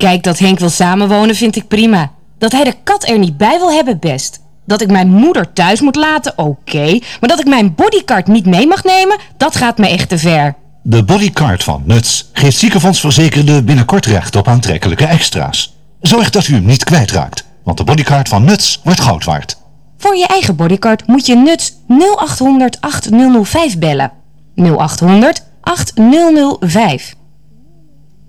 Kijk, dat Henk wil samenwonen vind ik prima. Dat hij de kat er niet bij wil hebben, best. Dat ik mijn moeder thuis moet laten, oké. Maar dat ik mijn bodycard niet mee mag nemen, dat gaat me echt te ver. De bodycard van Nuts geeft ziekenfondsverzekerden binnenkort recht op aantrekkelijke extra's. Zorg dat u hem niet kwijtraakt, want de bodycard van Nuts wordt goud waard. Voor je eigen bodycard moet je Nuts 0800 8005 bellen. 0800 8005.